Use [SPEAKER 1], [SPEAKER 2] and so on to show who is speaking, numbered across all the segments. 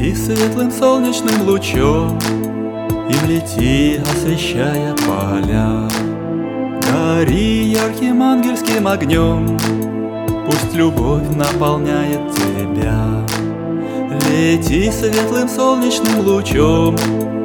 [SPEAKER 1] Лети светлым солнечным лучом, им лети, освещая поля. Гори ярким ангельским огнем, пусть любовь наполняет тебя. Лети светлым солнечным лучом,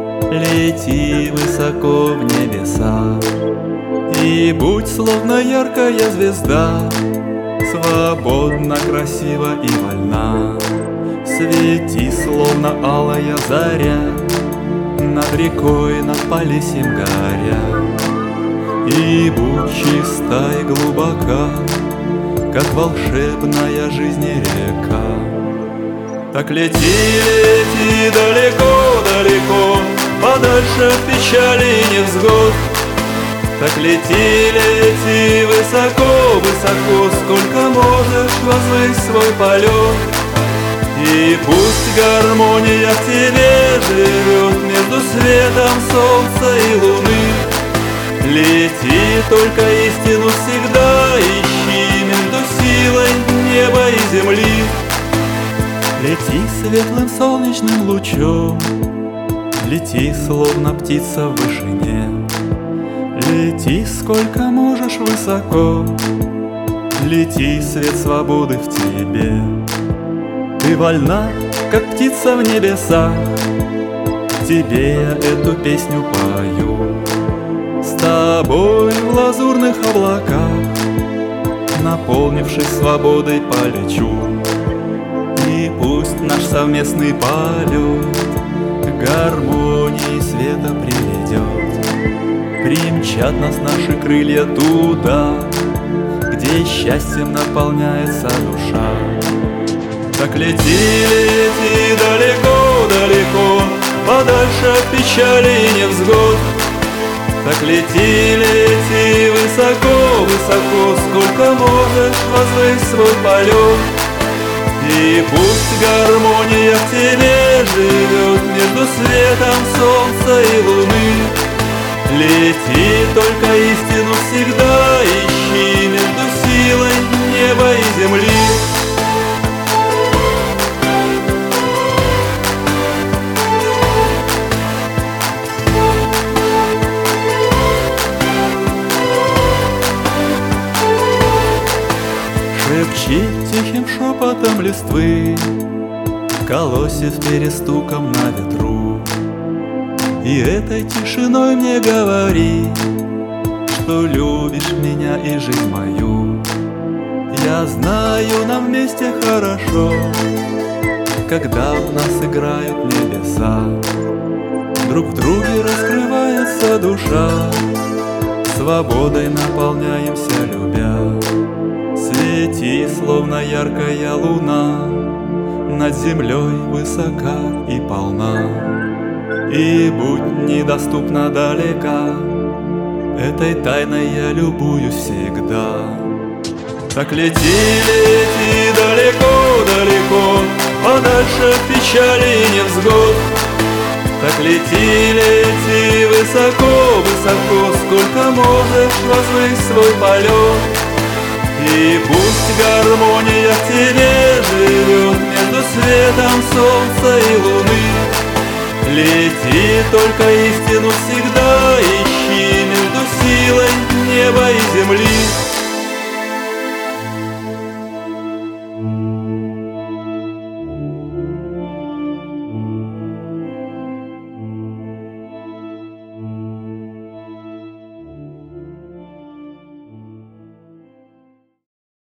[SPEAKER 1] лети высоко в небеса. И будь словно яркая звезда, свободна, красива и вольна. Свети, словно алая заря, над рекой, над полесьем горя. И будь чиста и глубока, как волшебная жизнь и река. Так лети, лети далеко, далеко, подальше от печали и невзгод. Так лети, лети высоко, высоко, сколько можешь возвысь свой полет. И пусть гармония в тебе живет между светом солнца и луны. Лети, только истину всегда ищи между силой неба и земли. Лети светлым солнечным лучом, лети, словно птица в вышине. Лети, сколько можешь высоко, лети, свет свободы в тебе. Ты вольна, как птица в небесах, тебе я эту песню пою. С тобой в лазурных облаках, наполнившись свободой, полечу. И пусть наш совместный полет к гармонии света приведет. Примчат нас наши крылья туда, где счастьем наполняется душа. Так лети, лети далеко, далеко, подальше от печали и невзгод. Так лети, лети высоко, высоко, сколько можешь возвысь свой полет. И пусть гармония в тебе живет между светом солнца и луны. Лети, только истину всегда ищи между силой неба и земли. Шепчи тихим шепотом листвы, колосьев перестуком на ветру. И этой тишиной мне говори, что любишь меня и жизнь мою. Я знаю, нам вместе хорошо, когда в нас играют небеса. Друг в друге раскрывается душа, свободой наполняемся, любя. Свети, словно яркая луна, над землей высока и полна. И будь недоступна далека, этой тайной я любуюсь всегда. Так лети, лети далеко, далеко, подальше от печали и невзгод. Так лети, лети высоко, высоко, сколько можешь возвысь свой полет. И пусть гармония в тебе живет между светом солнца и луны. Лети, только истину всегда ищи между силой неба и земли.